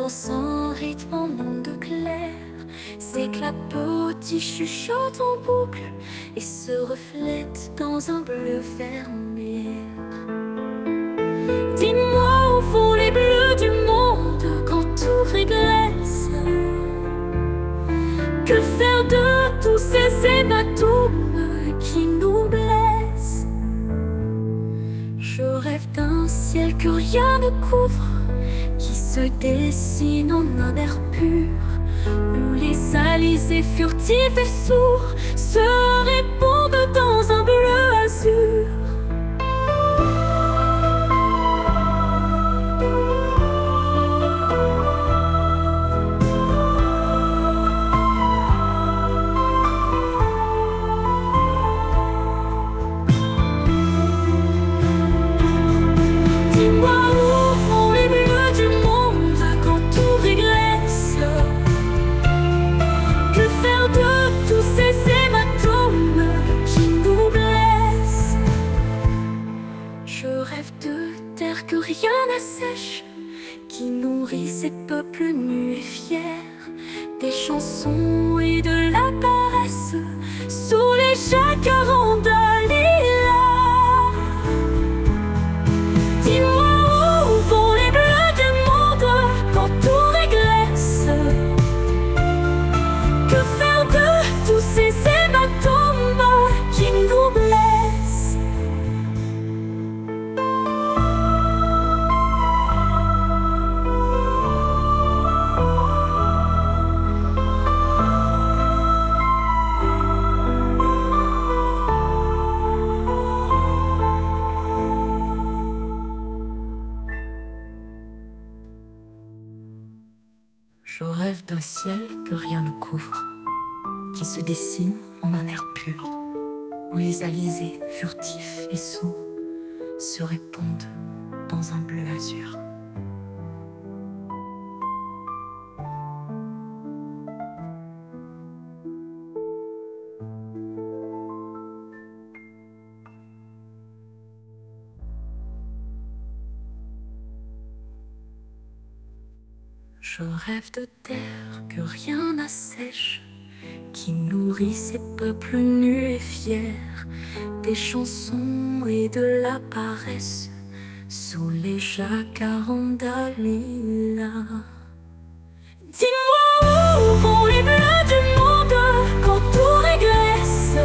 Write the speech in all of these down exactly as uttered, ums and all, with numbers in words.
danse en rythme en ondes claires, s'éclate petit chuchote en boucle et se reflète dans un bleu fermé. Dis-moi où vont les bleus du monde quand tout régresse? Que faire de tous ces hématomes qui nous blessent? Je rêve d'un ciel que rien ne couvre, qui se dessine en un air pur, où les alizés furtifs et sourds se répondent dans un bleu azur. Que rien n'assèche, qui nourrit ces peuples nus et fiers, des chansons et de la paresse, sous les jacarandas lilas. Dis-moi où vont les bleus du monde quand tout régresse? Que faire de tous ces hématomes qui nous blessent? Je rêve d'un ciel que rien ne couvre, qui se dessine en un air pur, où les alizés furtifs et sourds se répondent dans un bleu azur. Je rêve de terre que rien n'assèche, qui nourrit ces peuples nus et fiers, des chansons et de la paresse, sous les jacarandas lilas. Dis-moi où vont les bleus du monde quand tout régresse?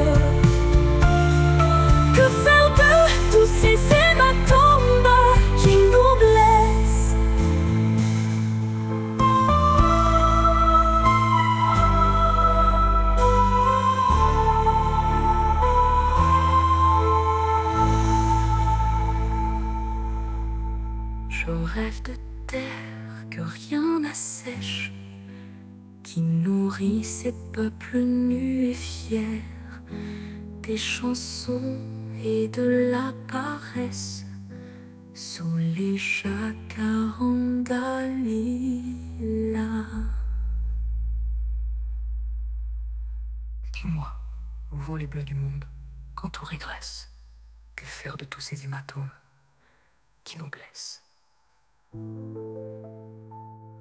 Que faire de tous ces hématomes qui nous blessent? Je rêve de terre que rien n'assèche, qui nourrit ces peuples nus et fiers, des chansons et de la paresse, sous les jacarandas lilas. Dis-moi, où vont les bleus du monde quand tout régresse? Que faire de tous ces hématomes qui nous blessent?